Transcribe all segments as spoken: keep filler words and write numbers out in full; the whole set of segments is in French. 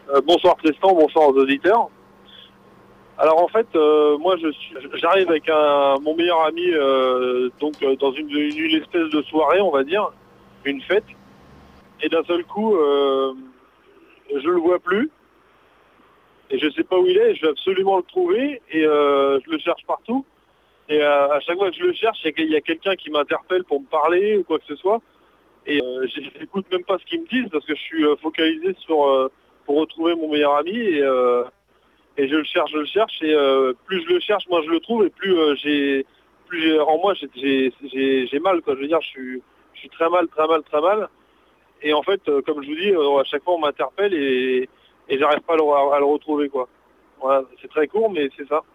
Euh, bonsoir Tristan, bonsoir aux auditeurs. Alors en fait, euh, moi je suis, j'arrive avec un, mon meilleur ami euh, donc euh, dans une, une, une espèce de soirée, on va dire, une fête, et d'un seul coup, euh, je le vois plus, et je sais pas où il est, et je vais absolument le trouver, et euh, je le cherche partout, et euh, à chaque fois que je le cherche, il y a quelqu'un qui m'interpelle pour me parler ou quoi que ce soit, et euh, j'écoute même pas ce qu'ils me disent parce que je suis euh, focalisé sur euh, pour retrouver mon meilleur ami, et euh, Et je le cherche, je le cherche, et euh, plus je le cherche, moins je le trouve, et plus euh, j'ai, plus j'ai, en moi j'ai, j'ai, j'ai, j'ai mal, quoi. Je veux dire, je suis, je suis très mal, très mal, très mal. Et en fait, euh, comme je vous dis, euh, à chaque fois on m'interpelle et, et j'arrive pas à le, à le retrouver, quoi. Voilà, c'est très court, mais c'est ça.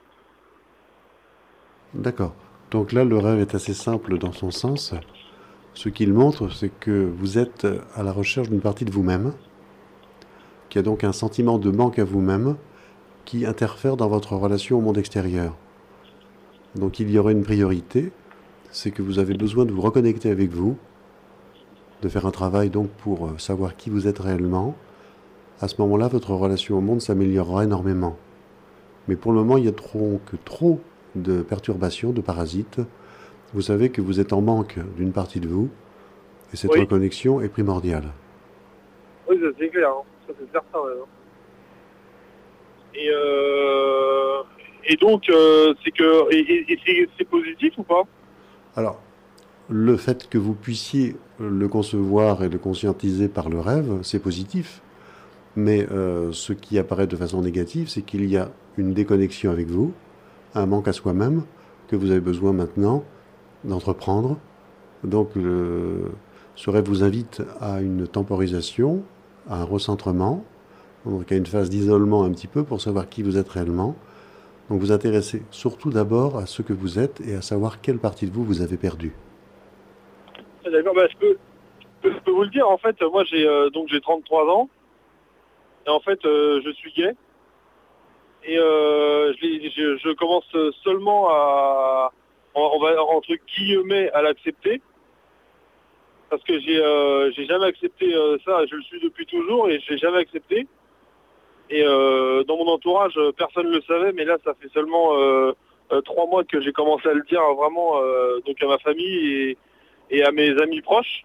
D'accord. Donc là, le rêve est assez simple dans son sens. Ce qu'il montre, c'est que vous êtes à la recherche d'une partie de vous-même, qui a donc un sentiment de manque à vous-même, qui interfère dans votre relation au monde extérieur. Donc il y aurait une priorité, c'est que vous avez besoin de vous reconnecter avec vous, de faire un travail donc pour savoir qui vous êtes réellement. À ce moment-là, votre relation au monde s'améliorera énormément. Mais pour le moment, il y a trop, que trop de perturbations, de parasites. Vous savez que vous êtes en manque d'une partie de vous, et cette Oui, reconnexion est primordiale. oui, ça c'est clair, hein. Ça c'est certain. Ouais, hein. Et euh, et donc euh, c'est que, et, et, et c'est, c'est positif ou pas? Alors, le fait que vous puissiez le concevoir et le conscientiser par le rêve, c'est positif. Mais euh, ce qui apparaît de façon négative, c'est qu'il y a une déconnexion avec vous, un manque à soi-même, que vous avez besoin maintenant d'entreprendre. Donc, le, ce rêve vous invite à une temporisation, à un recentrement, donc à une phase d'isolement un petit peu pour savoir qui vous êtes réellement. Donc, vous intéressez surtout d'abord à ce que vous êtes et à savoir quelle partie de vous vous avez perdue. Ah, d'accord, bah, je peux, je peux vous le dire. En fait, moi j'ai euh, donc j'ai trente-trois ans. Et en fait, euh, je suis gay. Et euh, je, je, je commence seulement à, on va entre guillemets, à l'accepter. Parce que j'ai euh, j'ai jamais accepté euh, ça. Je le suis depuis toujours et je l'ai jamais accepté. Et euh, dans mon entourage, personne ne le savait. Mais là, ça fait seulement euh, euh, trois mois que j'ai commencé à le dire vraiment euh, donc à ma famille et, et à mes amis proches.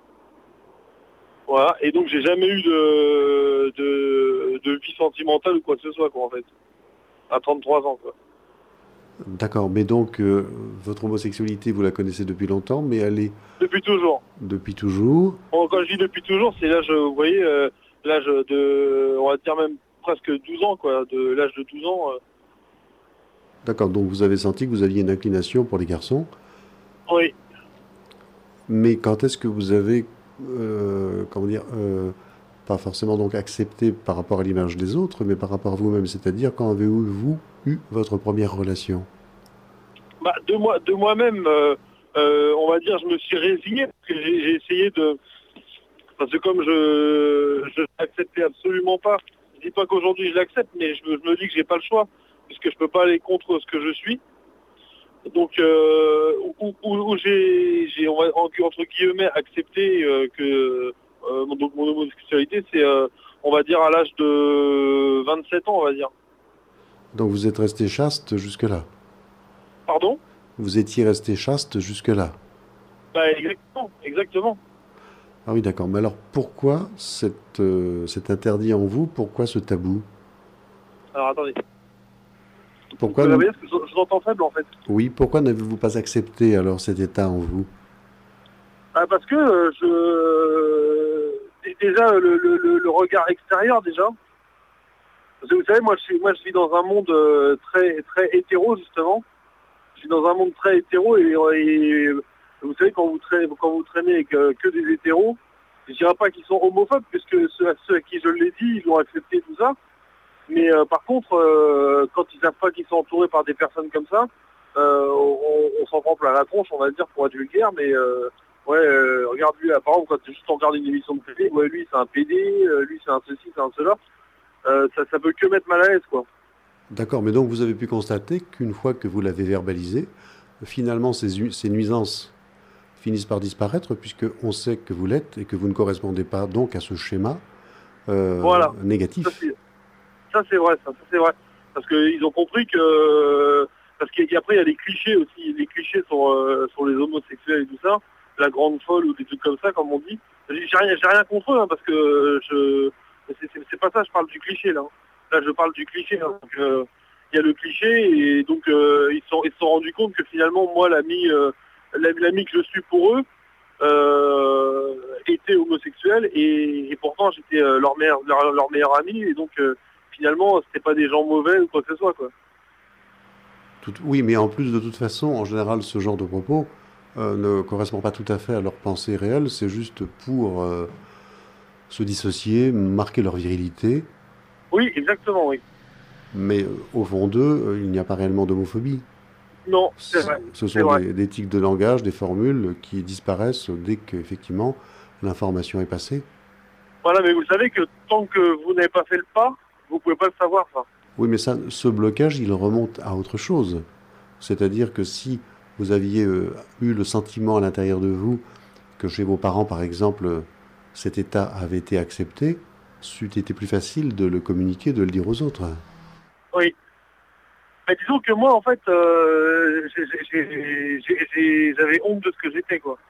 Voilà. Et donc, j'ai jamais eu de, de, de vie sentimentale ou quoi que ce soit, quoi, en fait. À trente-trois ans, quoi. D'accord, mais donc euh, votre homosexualité, vous la connaissez depuis longtemps, mais elle est Depuis toujours. depuis toujours. Bon, quand je dis depuis toujours, c'est l'âge, vous voyez, euh, l'âge de, on va dire même presque douze ans, quoi, de l'âge de douze ans. euh. D'accord, donc vous avez senti que vous aviez une inclination pour les garçons, Oui. mais quand est-ce que vous avez, euh, comment dire, euh, pas forcément donc accepté par rapport à l'image des autres, mais par rapport à vous-même, c'est-à-dire quand avez-vous eu votre première relation? Bah, de moi, de moi-même, euh, euh, on va dire, je me suis résigné parce que j'ai j'ai essayé de, parce que comme je, je l'acceptais absolument pas. Je dis pas qu'aujourd'hui je l'accepte, mais je me, je me dis que j'ai pas le choix, puisque je peux pas aller contre ce que je suis. Donc, euh, où, où- où j'ai, j'ai, on va, en- entre guillemets, accepté euh, que euh, mon- donc mon homosexualité, c'est, euh, on va dire, à l'âge de vingt-sept ans, on va dire. Donc vous êtes resté chaste jusque-là. Pardon? Vous étiez resté chaste jusque-là. Bah, exactement, exactement. Ah oui, d'accord. Mais alors pourquoi cette, euh, cet interdit en vous? Pourquoi ce tabou? Alors, attendez. Vous Pourquoi, pouvez n- répéter parce que je, je vous entends faible, en fait. oui, pourquoi n'avez-vous pas accepté alors cet état en vous? Ah, parce que euh, je, déjà, le, le, le, le regard extérieur, déjà. Parce que vous savez, moi, je suis, moi, je vis dans un monde euh, très, très hétéro, justement. Je suis dans un monde très hétéro et, et vous savez, quand vous traînez, quand vous traînez avec euh, que des hétéros, je dirais pas qu'ils sont homophobes, puisque ceux, ceux à qui je l'ai dit, ils ont accepté tout ça. Mais euh, par contre, euh, quand ils savent pas qu'ils sont entourés par des personnes comme ça, euh, on, on s'en prend plein la tronche, on va dire, pour être vulgaire, mais euh, ouais, euh, regarde lui, par exemple, quand juste on regarde une émission de télé, ouais, lui c'est un P D, euh, lui c'est un ceci, c'est un cela, euh, ça, ça peut que mettre mal à l'aise, quoi. D'accord, mais donc vous avez pu constater qu'une fois que vous l'avez verbalisé, finalement ces, u- ces nuisances finissent par disparaître puisque on sait que vous l'êtes et que vous ne correspondez pas donc à ce schéma euh, Voilà. négatif. Ça, c'est ça, c'est vrai, ça, ça c'est vrai. Parce qu'ils ont compris que... Parce qu'après, il y a les clichés aussi, les clichés sur, euh, sur les homosexuels et tout ça, la grande folle ou des trucs comme ça, comme on dit. J'ai rien, j'ai rien contre eux, hein, parce que je... C'est, c'est, c'est pas ça, je parle du cliché, là. Là, je parle du cliché. Hein. Donc, euh, il y a le cliché, et donc euh, ils se sont, ils se sont rendus compte que finalement, moi, l'ami, euh, l'ami que je suis pour eux, euh, était homosexuel, et, et pourtant, j'étais euh, leur, meilleur, leur, leur meilleur ami, et donc... Euh, finalement, c'était pas des gens mauvais ou quoi que ce soit, quoi. Tout- oui, mais en plus, de toute façon, en général, ce genre de propos euh, ne correspond pas tout à fait à leur pensée réelle. C'est juste pour euh, se dissocier, marquer leur virilité. Oui, exactement, oui. Mais euh, au fond d'eux, euh, il n'y a pas réellement d'homophobie. Non, c'est C- vrai, Ce c'est sont vrai. des, des tics de langage, des formules qui disparaissent dès qu'effectivement l'information est passée. Voilà, mais vous savez que tant que vous n'avez pas fait le pas, vous pouvez pas le savoir, ça. Oui, mais ça, ce blocage, il remonte à autre chose. C'est-à-dire que si vous aviez euh, eu le sentiment à l'intérieur de vous que chez vos parents, par exemple, euh, cet état avait été accepté, c'eût été plus facile de le communiquer, de le dire aux autres. Oui. Mais disons que moi, en fait, euh, j'ai- j'ai- j'ai- j'ai- j'avais honte de ce que j'étais, quoi.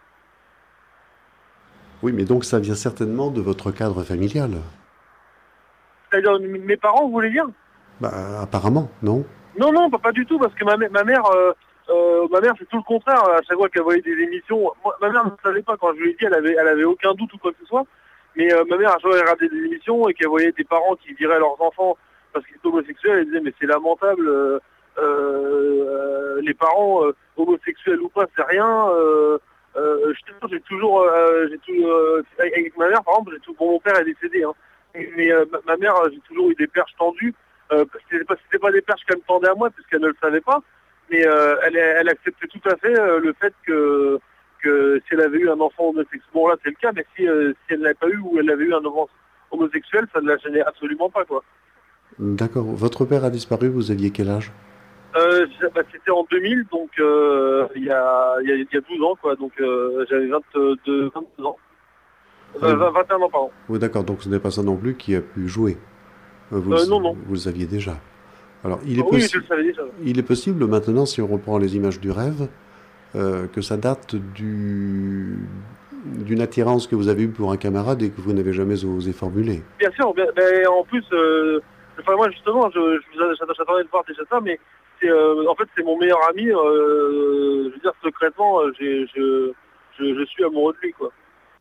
Oui, mais donc ça vient certainement de votre cadre familial. C'est-à-dire, m- mes parents, vous voulez dire? Bah, apparemment, non? Non, non, pas, pas du tout, parce que ma, mè- ma mère, euh, euh, ma mère, c'est tout le contraire. À chaque fois qu'elle voyait des émissions, moi, ma mère ne savait pas quand je lui ai dit, elle avait, elle avait aucun doute ou quoi que ce soit. Mais euh, ma mère, à chaque fois qu'elle regardait des émissions et qu'elle voyait des parents qui viraient leurs enfants parce qu'ils étaient homosexuels, elle disait mais c'est lamentable. Euh, euh, les parents euh, homosexuels ou pas, c'est rien. Euh, euh, je te jure, j'ai toujours, euh, j'ai tout, euh, avec avec ma mère, par exemple, j'ai tout. Bon, mon père est décédé, hein. Mais euh, ma, ma mère, j'ai toujours eu des perches tendues. Euh, c'était pas, c'était pas des perches qu'elle me tendait à moi puisqu'elle ne le savait pas, mais euh, elle, elle acceptait tout à fait euh, le fait que, que si elle avait eu un enfant homosexuel, bon là c'est le cas, mais si, euh, si elle l'avait pas eu ou elle avait eu un enfant homosexuel, ça ne la gênait absolument pas, quoi. D'accord. Votre père a disparu, vous aviez quel âge? Euh, bah, c'était en deux mille, donc euh, il y, a, il y, a, il y a douze ans, quoi, donc euh, j'avais vingt-deux, vingt-deux ans, Ah oui, euh, vingt et un ans, pardon. oui, d'accord, donc ce n'est pas ça non plus qui a pu jouer. Euh, Vous le, Euh, non, non. vous le saviez déjà. Alors, il est, Oui, je possi- le savais déjà. il est possible maintenant, si on reprend les images du rêve, euh, que ça date du, d'une attirance que vous avez eue pour un camarade et que vous n'avez jamais osé formuler. Bien sûr, bien- mais en plus, euh, enfin moi justement, je, je vous a- j'attendais de voir déjà ça, mais c'est, euh, en fait c'est mon meilleur ami. Euh, je veux dire secrètement, euh, j'ai, je, je, je suis amoureux de lui, quoi.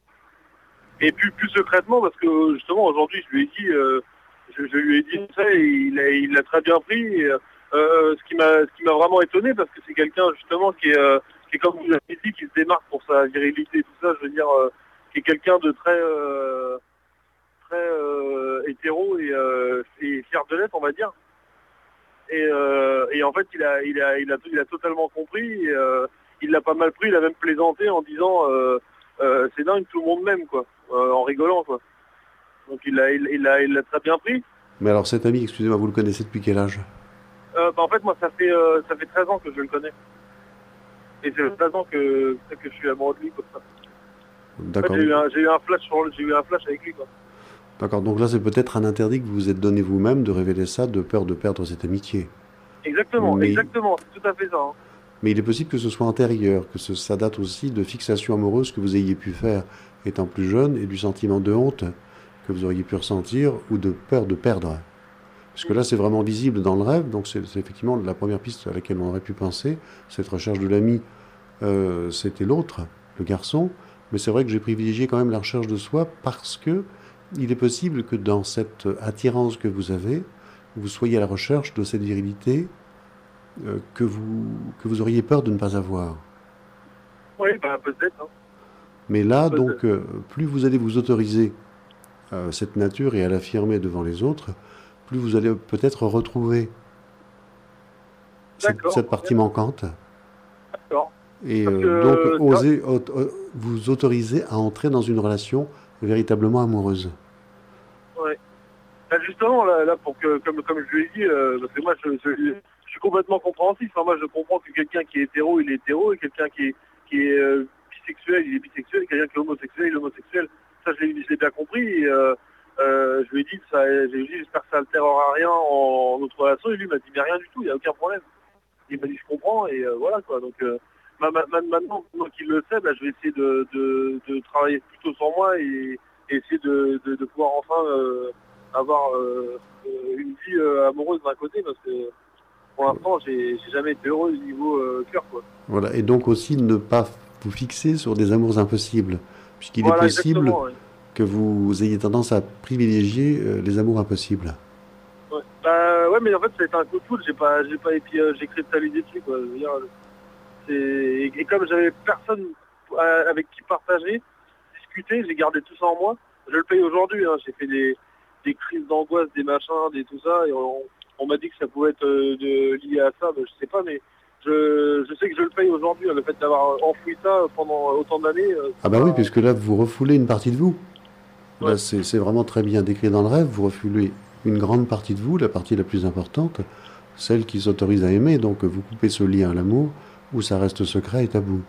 Et plus plus secrètement parce que justement aujourd'hui je lui ai dit, euh, je, je lui ai dit ça et il a, il l'a très bien pris. Et, euh, euh, ce qui m'a ce qui m'a vraiment étonné parce que c'est quelqu'un justement qui est euh, qui est comme vous l'avez dit, qui se démarque pour sa virilité et tout ça. Je veux dire, euh, qui est quelqu'un de très euh, très euh, hétéro et, euh, et fier de l'être, on va dire. Et, euh, et en fait, il a, il a, il a, il a totalement compris. Et, euh, il l'a pas mal pris. Il a même plaisanté en disant, euh, euh, c'est dingue, tout le monde m'aime, quoi, euh, en rigolant, quoi. Donc il l'a, il, il l'a, il l'a très bien pris. Mais alors cet ami, excusez-moi, vous le connaissez depuis quel âge? Euh, bah, en fait, moi, ça fait, euh, ça fait treize ans que je le connais. Et c'est treize ans que, que je suis amoureux de lui, quoi. En fait, D'accord. j'ai eu un, j'ai eu un flash sur, j'ai eu un flash avec lui, quoi. D'accord. Donc là, c'est peut-être un interdit que vous vous êtes donné vous-même de révéler ça de peur de perdre cette amitié. Exactement, Mais, exactement, c'est tout à fait ça. Hein. mais il est possible que ce soit antérieur, que ce- ça date aussi de fixations amoureuses que vous ayez pu faire étant plus jeune et du sentiment de honte que vous auriez pu ressentir ou de peur de perdre. Parce que là, c'est vraiment visible dans le rêve, donc c'est c'est effectivement la première piste à laquelle on aurait pu penser. Cette recherche de l'ami, euh, c'était l'autre, le garçon, mais c'est vrai que j'ai privilégié quand même la recherche de soi parce que il est possible que dans cette attirance que vous avez, vous soyez à la recherche de cette virilité euh, que vous, que vous auriez peur de ne pas avoir. Oui, bah, peut-être. Hein. Mais là, Peut-être. donc, euh, plus vous allez vous autoriser euh, cette nature et à l'affirmer devant les autres, plus vous allez peut-être retrouver cette, D'accord. cette partie manquante. D'accord. Et Parce euh, que, donc, euh, oser au- au- vous autoriser à entrer dans une relation véritablement amoureuse. ouais. Là, justement, là, là, pour que, comme, comme je lui ai dit, euh, parce que moi, je, je, je suis complètement compréhensif. Hein. Moi, je comprends que quelqu'un qui est hétéro, il est hétéro, et quelqu'un qui est, qui est euh, bisexuel, il est bisexuel, et quelqu'un qui est homosexuel, il est homosexuel. Ça, je l'ai, je l'ai bien compris. Et, euh, Euh, je lui ai dit que ça, j'ai dit j'espère que ça altérera rien en, en notre relation, et lui m'a dit mais rien du tout, il n'y a aucun problème. Il m'a dit je comprends, et euh, voilà quoi. Donc euh, ma- ma- ma- maintenant, moi qu'il le sait, bah, je vais essayer de, de, de travailler plutôt sur moi et, et essayer de, de, de pouvoir enfin euh, avoir euh, euh, une vie euh, amoureuse d'un côté, parce que pour l'instant j'ai j'ai jamais été heureux au niveau euh, cœur quoi. Voilà. Et donc aussi ne pas vous fixer sur des amours impossibles, puisqu'il est Voilà possible exactement. Ouais. que vous ayez tendance à privilégier euh, les amours impossibles. Ouais. Bah ouais, mais en fait ça a été un coup de foudre, j'ai pas, j'ai pas, et puis euh, j'ai cristallisé dessus quoi. Je veux dire, c'est- et, et comme j'avais personne euh, avec qui partager, discuter, j'ai gardé tout ça en moi. Je le paye aujourd'hui, hein. J'ai fait des, des crises d'angoisse, des machins, des tout ça, et on, on m'a dit que ça pouvait être euh, de, lié à ça, mais je sais pas, mais je, je sais que je le paye aujourd'hui, hein. Le fait d'avoir enfoui ça pendant autant d'années. euh, Ah c'est bah oui, pas- puisque là, vous refoulez une partie de vous. Ouais. Là, c'est c'est vraiment très bien décrit dans le rêve. Vous refoulez une grande partie de vous, la partie la plus importante, celle qui s'autorise à aimer. Donc, vous coupez ce lien à l'amour où ça reste secret et tabou.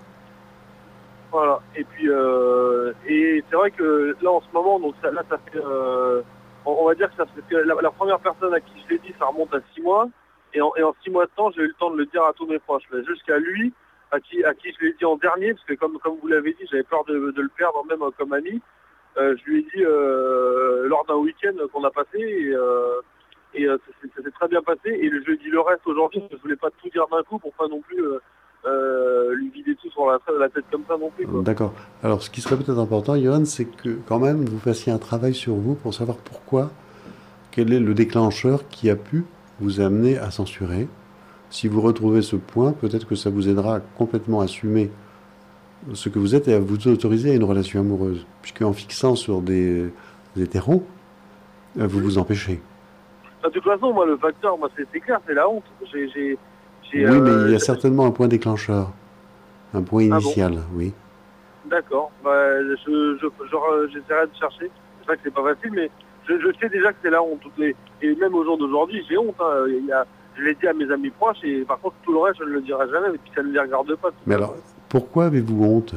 Voilà. Et puis, euh, et c'est vrai que là, en ce moment, donc ça, là, ça fait, euh, on, on va dire que ça fait que la, la première personne à qui je l'ai dit, ça remonte à six mois. Et en, et en six mois de temps, j'ai eu le temps de le dire à tous mes proches. Mais jusqu'à lui, à qui, à qui je l'ai dit en dernier, parce que comme, comme vous l'avez dit, j'avais peur de, de le perdre, même euh, comme ami. Euh, je lui ai dit euh, lors d'un week-end qu'on a passé. Et, euh, et euh, ça s'est ça s'est très bien passé. Et je lui ai dit le reste aujourd'hui, parce que je voulais pas tout dire d'un coup pour pas non plus euh, euh, lui vider tout sur la, la tête comme ça non plus, quoi. D'accord. Alors, ce qui serait peut-être important, Johan, c'est que quand même, vous fassiez un travail sur vous pour savoir pourquoi, quel est le déclencheur qui a pu vous amener à censurer. Si vous retrouvez ce point, peut-être que ça vous aidera à complètement assumer ce que vous êtes et à vous autoriser à une relation amoureuse. Puisque en fixant sur des, des hétéros, euh, vous vous empêchez. De toute façon, moi, le facteur, moi, c'est c'est clair, c'est la honte. J'ai, j'ai, j'ai, Oui, mais il y euh, a certainement un point déclencheur, un point ah bon, initial, oui. d'accord. Bah, je, je, genre, j'essaierai de chercher. C'est vrai que c'est pas facile, mais je, je sais déjà que c'est la honte. Et, et même au jour d'aujourd'hui, j'ai honte. Hein. Il y a, je l'ai dit à mes amis proches, et par contre, tout le reste, je ne le dirai jamais, et puis ça ne les regarde pas. Mais alors, pourquoi avez-vous honte?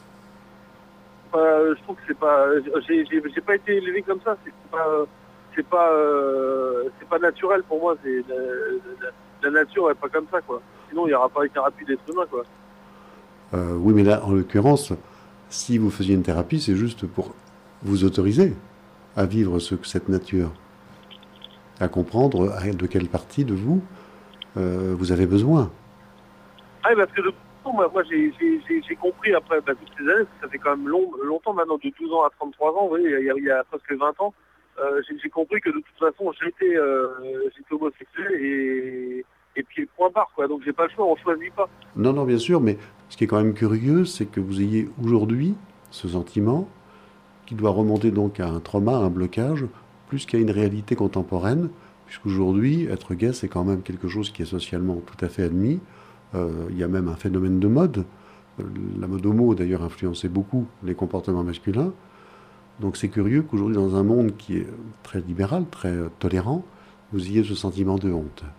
Euh, je trouve que c'est pas, j'ai, j'ai, j'ai pas été élevé comme ça. C'est pas, c'est pas, euh, c'est pas naturel pour moi. C'est la, la, la nature est pas comme ça, quoi. Sinon, il n'y aura pas une thérapie d'être humain, quoi. Euh, oui, mais là, en l'occurrence, si vous faisiez une thérapie, c'est juste pour vous autoriser à vivre ce, cette nature, à comprendre à- de quelle partie de vous euh, vous avez besoin. Ah, parce que de toute façon, moi, moi j'ai, j'ai, j'ai, j'ai compris après bah, toutes ces années, parce que ça fait quand même long, longtemps maintenant, de douze ans à trente-trois ans, vous voyez, il y a, il y a presque vingt ans, euh, j'ai, j'ai compris que de toute façon, j'étais, euh, j'étais homosexuel, et, et puis point barre, quoi. Donc j'ai pas le choix, on choisit pas. Non, non, bien sûr, mais ce qui est quand même curieux, c'est que vous ayez aujourd'hui ce sentiment qui doit remonter donc à un trauma, à un blocage, plus qu'à une réalité contemporaine, puisqu'aujourd'hui, être gay, c'est quand même quelque chose qui est socialement tout à fait admis. Euh, il y a même un phénomène de mode. Euh, La mode homo, d'ailleurs, influençait beaucoup les comportements masculins. Donc c'est curieux qu'aujourd'hui, dans un monde qui est très libéral, très euh, tolérant, vous ayez ce sentiment de honte.